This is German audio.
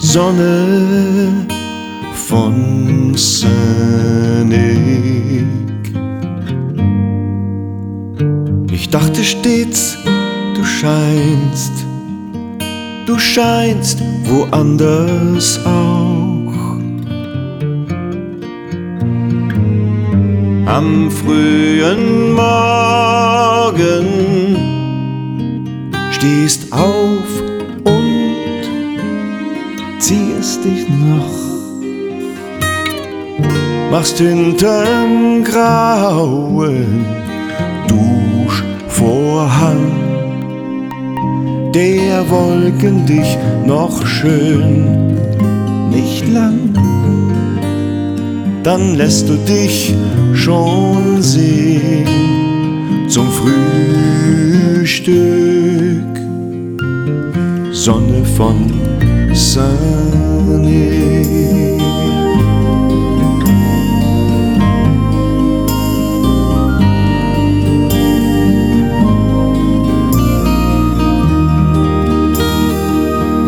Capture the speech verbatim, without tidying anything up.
Sonne von Sennig. Ich dachte stets, du scheinst, du scheinst woanders auch. Am frühen Morgen stehst auf und ziehst dich noch, machst hinterm grauen Duschvorhang der Wolken dich noch schön nicht lang. Dann lässt du dich schon sehen zum Frühstück. Sonne von Sennig.